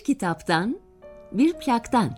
Bir kitaptan, bir plaktan.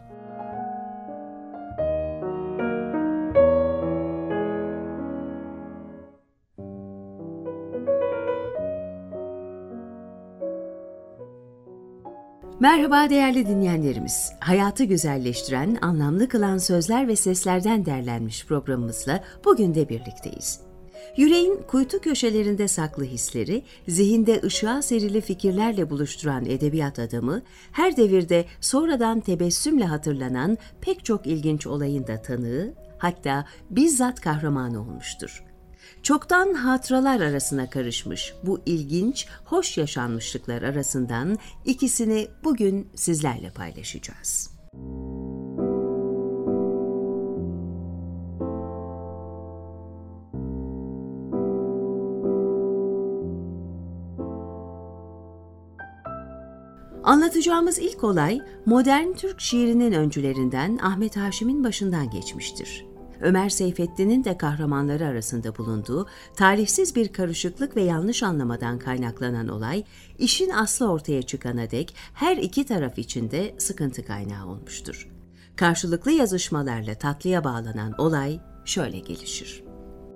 Merhaba değerli dinleyenlerimiz. Hayatı güzelleştiren, anlamlı kılan sözler ve seslerden derlenmiş programımızla bugün de birlikteyiz. Yüreğin kuytu köşelerinde saklı hisleri, zihinde ışığa serili fikirlerle buluşturan edebiyat adamı, her devirde sonradan tebessümle hatırlanan pek çok ilginç olayın da tanığı, hatta bizzat kahramanı olmuştur. Çoktan hatıralar arasına karışmış bu ilginç, hoş yaşanmışlıklar arasından ikisini bugün sizlerle paylaşacağız. Anlatacağımız ilk olay, modern Türk şiirinin öncülerinden Ahmet Haşim'in başından geçmiştir. Ömer Seyfettin'in de kahramanları arasında bulunduğu talihsiz bir karışıklık ve yanlış anlamadan kaynaklanan olay, işin aslı ortaya çıkana dek her iki taraf için de sıkıntı kaynağı olmuştur. Karşılıklı yazışmalarla tatlıya bağlanan olay şöyle gelişir.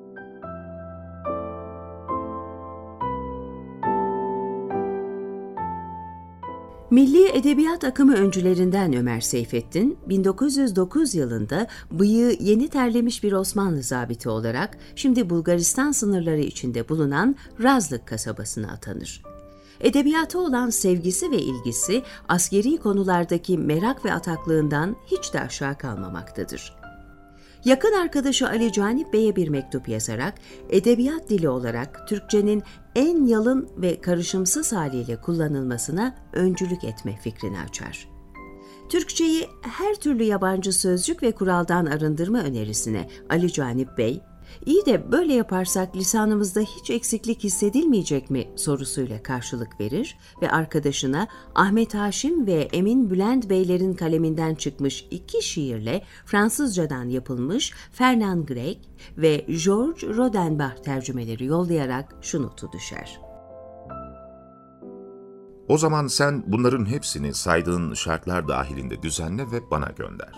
Milli edebiyat akımı öncülerinden Ömer Seyfettin, 1909 yılında bıyığı yeni terlemiş bir Osmanlı zabiti olarak şimdi Bulgaristan sınırları içinde bulunan Razlık kasabasına atanır. Edebiyata olan sevgisi ve ilgisi askeri konulardaki merak ve ataklığından hiç de aşağı kalmamaktadır. Yakın arkadaşı Ali Canip Bey'e bir mektup yazarak edebiyat dili olarak Türkçenin en yalın ve karışımsız haliyle kullanılmasına öncülük etme fikrini açar. Türkçeyi her türlü yabancı sözcük ve kuraldan arındırma önerisine Ali Canip Bey, "İyi de böyle yaparsak lisanımızda hiç eksiklik hissedilmeyecek mi?" sorusuyla karşılık verir ve arkadaşına Ahmet Haşim ve Emin Bülent Beylerin kaleminden çıkmış iki şiirle Fransızcadan yapılmış Fernand Gregg ve Georges Rodenbach tercümeleri yollayarak şu notu düşer. O zaman sen bunların hepsini saydığın şartlar dahilinde düzenle ve bana gönder.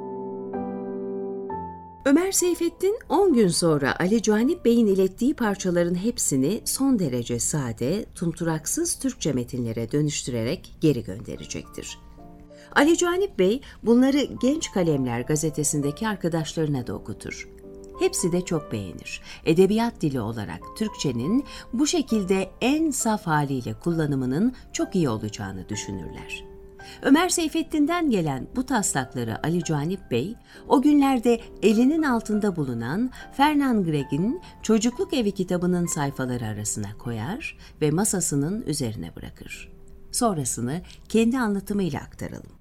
Ömer Seyfettin 10 gün sonra Ali Canip Bey'in ilettiği parçaların hepsini son derece sade, tumturaksız Türkçe metinlere dönüştürerek geri gönderecektir. Ali Canip Bey bunları Genç Kalemler gazetesindeki arkadaşlarına da okutur. Hepsi de çok beğenir. Edebiyat dili olarak Türkçenin bu şekilde en saf haliyle kullanımının çok iyi olacağını düşünürler. Ömer Seyfettin'den gelen bu taslakları Ali Canip Bey, o günlerde elinin altında bulunan Fernand Gregg'in Çocukluk Evi kitabının sayfaları arasına koyar ve masasının üzerine bırakır. Sonrasını kendi anlatımıyla aktaralım.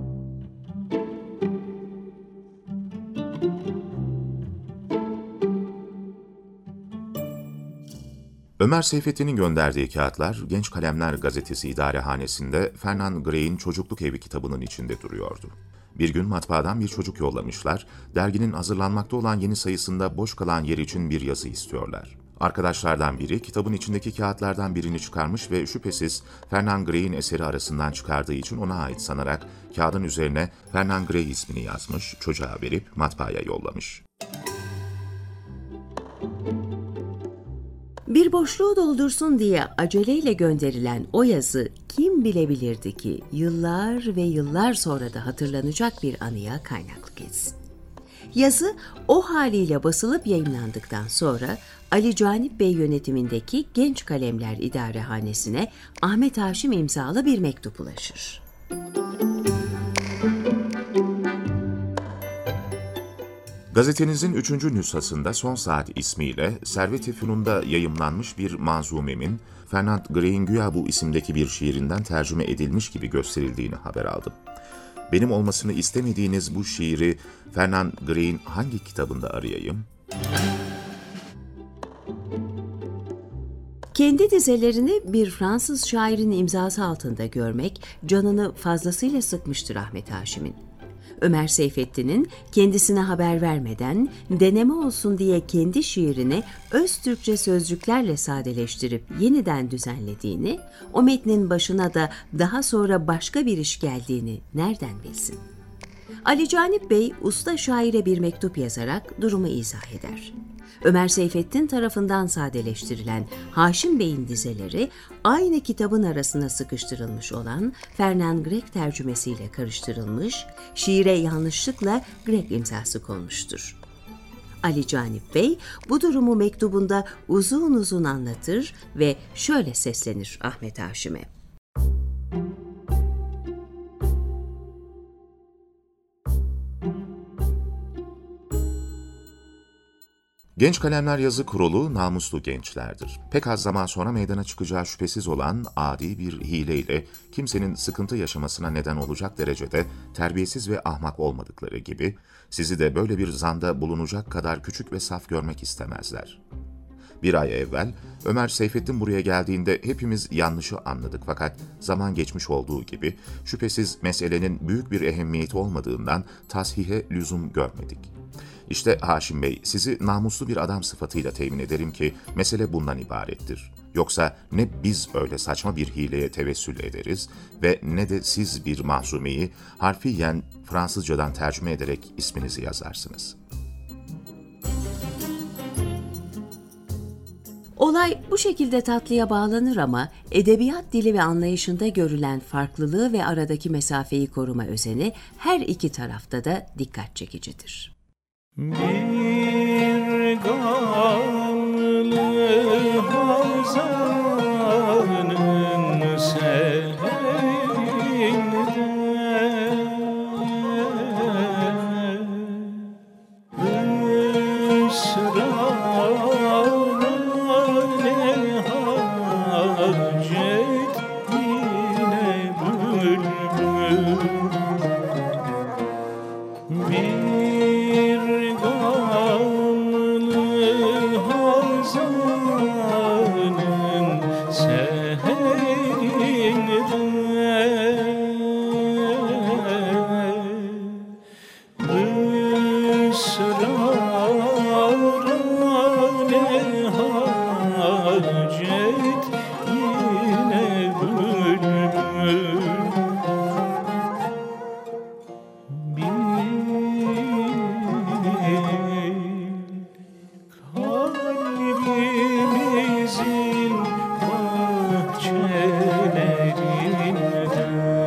Ömer Seyfettin'in gönderdiği kağıtlar Genç Kalemler gazetesi idarehanesinde Fernand Gregg'in Çocukluk Evi kitabının içinde duruyordu. Bir gün matbaadan bir çocuk yollamışlar, derginin hazırlanmakta olan yeni sayısında boş kalan yer için bir yazı istiyorlar. Arkadaşlardan biri kitabın içindeki kağıtlardan birini çıkarmış ve şüphesiz Fernand Gregg'in eseri arasından çıkardığı için ona ait sanarak kağıdın üzerine Fernand Gregg ismini yazmış, çocuğa verip matbaaya yollamış. Bir boşluğu doldursun diye aceleyle gönderilen o yazı kim bilebilirdi ki yıllar ve yıllar sonra da hatırlanacak bir anıya kaynaklık etsin. Yazı o haliyle basılıp yayımlandıktan sonra Ali Canip Bey yönetimindeki Genç Kalemler İdarehanesi'ne Ahmet Haşim imzalı bir mektup ulaşır. Gazetenizin 3. nüshasında Son Saat ismiyle Servet-i Fünun'da yayımlanmış bir manzumemin, Fernand Gregg'in güya bu isimdeki bir şiirinden tercüme edilmiş gibi gösterildiğini haber aldım. Benim olmasını istemediğiniz bu şiiri Fernand Gregg'in hangi kitabında arayayım? Kendi dizelerini bir Fransız şairin imzası altında görmek canını fazlasıyla sıkmıştır Ahmet Haşim'in. Ömer Seyfettin'in kendisine haber vermeden deneme olsun diye kendi şiirini öz Türkçe sözcüklerle sadeleştirip yeniden düzenlediğini, o metnin başına da daha sonra başka bir iş geldiğini nereden bilsin? Ali Canip Bey, usta şaire bir mektup yazarak durumu izah eder. Ömer Seyfettin tarafından sadeleştirilen Haşim Bey'in dizeleri, aynı kitabın arasına sıkıştırılmış olan Fernand Gregg tercümesiyle karıştırılmış, şiire yanlışlıkla Gregg imzası konmuştur. Ali Canip Bey, bu durumu mektubunda uzun uzun anlatır ve şöyle seslenir Ahmet Haşim'e. Genç Kalemler Yazı Kurulu namuslu gençlerdir. Pek az zaman sonra meydana çıkacağı şüphesiz olan adi bir hileyle kimsenin sıkıntı yaşamasına neden olacak derecede terbiyesiz ve ahmak olmadıkları gibi, sizi de böyle bir zanda bulunacak kadar küçük ve saf görmek istemezler. Bir ay evvel Ömer Seyfettin buraya geldiğinde hepimiz yanlışı anladık, fakat zaman geçmiş olduğu gibi şüphesiz meselenin büyük bir ehemmiyeti olmadığından tashihe lüzum görmedik. İşte Haşim Bey, sizi namuslu bir adam sıfatıyla temin ederim ki mesele bundan ibarettir. Yoksa ne biz öyle saçma bir hileye tevessül ederiz ve ne de siz bir mahzumeyi harfiyen Fransızcadan tercüme ederek isminizi yazarsınız. Olay bu şekilde tatlıya bağlanır ama edebiyat dili ve anlayışında görülen farklılığı ve aradaki mesafeyi koruma özeni her iki tarafta da dikkat çekicidir. Bir gamlı hazanın seherinde ısrarane hacet yine bülbül. Bir gamlı hazanın seherinde ısrarane hacet yine bülbül. Kalbimizin bahçelerinde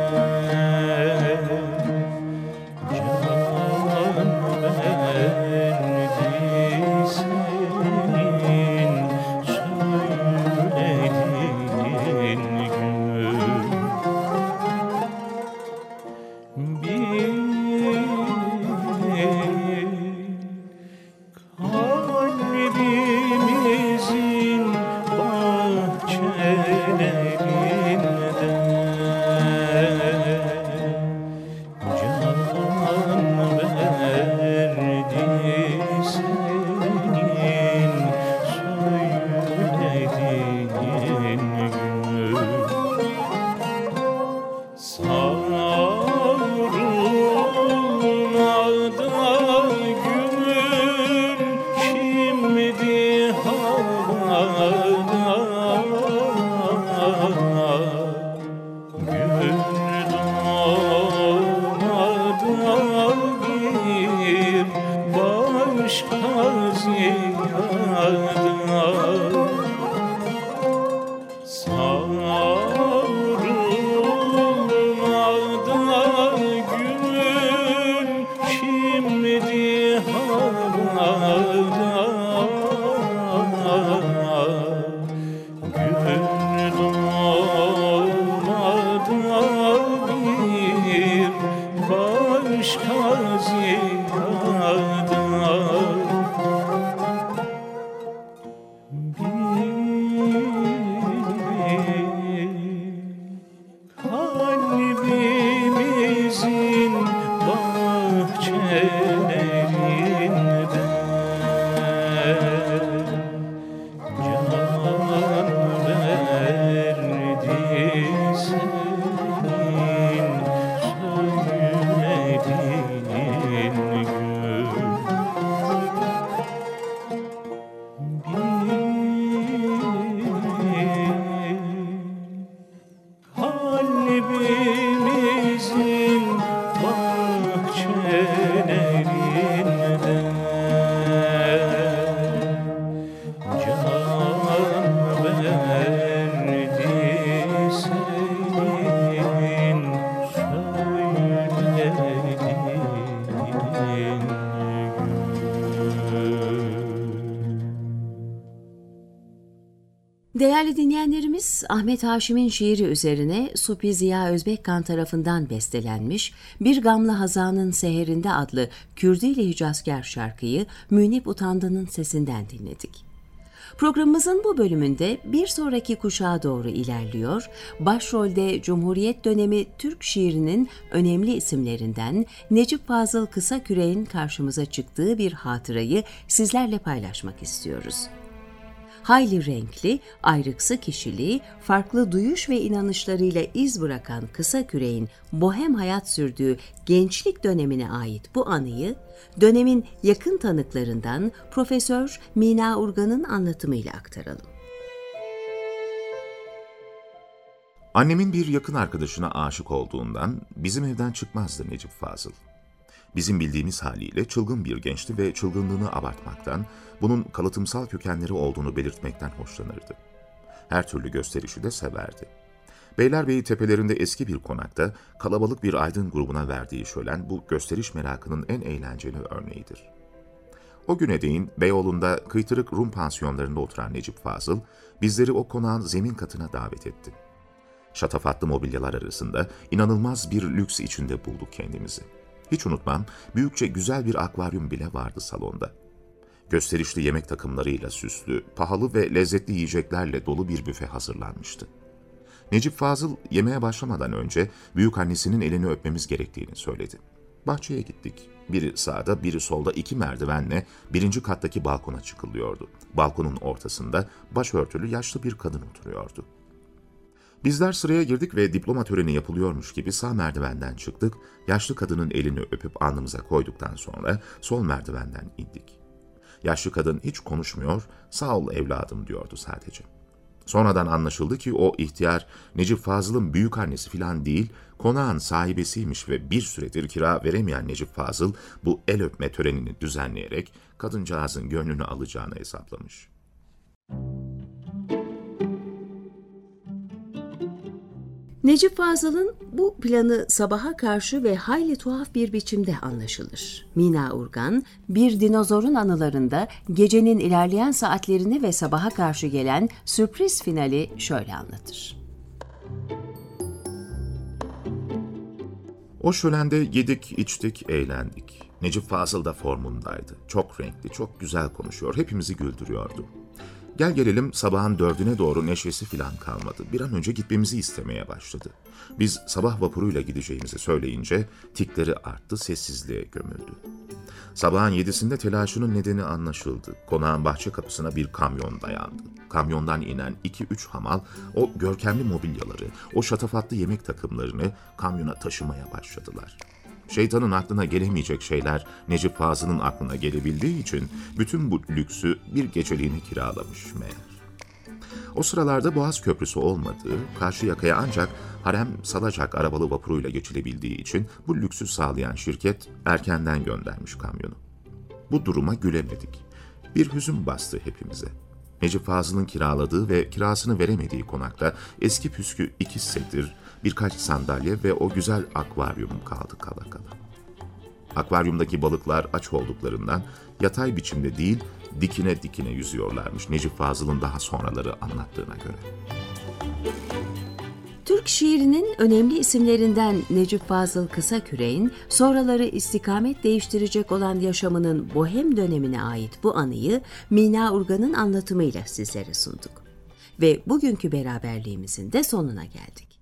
can verdi senin söylediğin gün. Kalbimizin bahçelerinde can verdi senin söylediğin gün. Savrulmadı gümül şimdi havada, gün doğmadı bir başka ziyada. Savrulmadı gümül şimdi havada, gün doğmadı bir başka ziyada. Kalbimizin bahçelerinde can verdi senin söylediğin Değerli dinleyenlerimiz, Ahmet Haşim'in şiiri üzerine Supi Ziya Özbekkan tarafından bestelenmiş Bir Gamlı Hazanın Seherinde adlı Kürdili Hicazkar şarkıyı Münip Utandı'nın sesinden dinledik. Programımızın bu bölümünde bir sonraki kuşağa doğru ilerliyor, başrolde Cumhuriyet dönemi Türk şiirinin önemli isimlerinden Necip Fazıl Kısaküre'nin karşımıza çıktığı bir hatırayı sizlerle paylaşmak istiyoruz. Hayli renkli, ayrıksı kişiliği, farklı duyuş ve inanışlarıyla iz bırakan Kısaküre'nin bohem hayat sürdüğü gençlik dönemine ait bu anıyı, dönemin yakın tanıklarından Profesör Mina Urgan'ın anlatımıyla aktaralım. Annemin bir yakın arkadaşına aşık olduğundan bizim evden çıkmazdı Necip Fazıl. Bizim bildiğimiz haliyle çılgın bir gençti ve çılgınlığını abartmaktan, bunun kalıtımsal kökenleri olduğunu belirtmekten hoşlanırdı. Her türlü gösterişi de severdi. Beylerbeyi tepelerinde eski bir konakta kalabalık bir aydın grubuna verdiği şölen bu gösteriş merakının en eğlenceli örneğidir. O güne değin Beyoğlu'nda kıytırık Rum pansiyonlarında oturan Necip Fazıl, bizleri o konağın zemin katına davet etti. Şatafatlı mobilyalar arasında inanılmaz bir lüks içinde bulduk kendimizi. Hiç unutmam, büyükçe güzel bir akvaryum bile vardı salonda. Gösterişli yemek takımlarıyla süslü, pahalı ve lezzetli yiyeceklerle dolu bir büfe hazırlanmıştı. Necip Fazıl yemeğe başlamadan önce büyükannesinin elini öpmemiz gerektiğini söyledi. Bahçeye gittik. Biri sağda, biri solda 2 merdivenle 1. kattaki balkona çıkılıyordu. Balkonun ortasında başörtülü yaşlı bir kadın oturuyordu. Bizler sıraya girdik ve diploma töreni yapılıyormuş gibi sağ merdivenden çıktık, yaşlı kadının elini öpüp alnımıza koyduktan sonra sol merdivenden indik. Yaşlı kadın hiç konuşmuyor, sağ ol evladım diyordu sadece. Sonradan anlaşıldı ki o ihtiyar Necip Fazıl'ın büyükannesi filan değil, konağın sahibesiymiş ve bir süredir kira veremeyen Necip Fazıl bu el öpme törenini düzenleyerek kadıncağızın gönlünü alacağını hesaplamış. Necip Fazıl'ın bu planı sabaha karşı ve hayli tuhaf bir biçimde anlaşılır. Mina Urgan, bir dinozorun anılarında gecenin ilerleyen saatlerini ve sabaha karşı gelen sürpriz finali şöyle anlatır. O şölende yedik, içtik, eğlendik. Necip Fazıl da formundaydı. Çok renkli, çok güzel konuşuyor, hepimizi güldürüyordu. Gel gelelim sabahın 4'üne doğru neşesi filan kalmadı. Bir an önce gitmemizi istemeye başladı. Biz sabah vapuruyla gideceğimizi söyleyince tikleri arttı, sessizliğe gömüldü. Sabahın 7'sinde telaşının nedeni anlaşıldı. Konağın bahçe kapısına bir kamyon dayandı. Kamyondan inen 2-3 hamal o görkemli mobilyaları, o şatafatlı yemek takımlarını kamyona taşımaya başladılar. Şeytanın aklına gelemeyecek şeyler Necip Fazıl'ın aklına gelebildiği için bütün bu lüksü bir geceliğine kiralamış meğer. O sıralarda Boğaz Köprüsü olmadığı, Karşıyaka'ya ancak Harem Salacak arabalı vapuruyla geçilebildiği için bu lüksü sağlayan şirket erkenden göndermiş kamyonu. Bu duruma gülemedik. Bir hüzün bastı hepimize. Necip Fazıl'ın kiraladığı ve kirasını veremediği konakta eski püskü 2 sedir, birkaç sandalye ve o güzel akvaryum kaldı kala kala. Akvaryumdaki balıklar aç olduklarından yatay biçimde değil, dikine dikine yüzüyorlarmış Necip Fazıl'ın daha sonraları anlattığına göre. Türk şiirinin önemli isimlerinden Necip Fazıl Kısaküre'nin sonraları istikamet değiştirecek olan yaşamının bohem dönemine ait bu anıyı Mina Urgan'ın anlatımıyla sizlere sunduk. Ve bugünkü beraberliğimizin de sonuna geldik.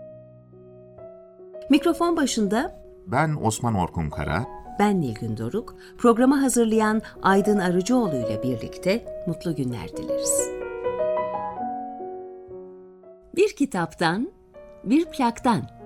Mikrofon başında Ben Osman Orkun Kara, ben Nilgün Doruk, programı hazırlayan Aydın Arıcıoğlu ile birlikte mutlu günler dileriz. Bir kitaptan, bir plaktan.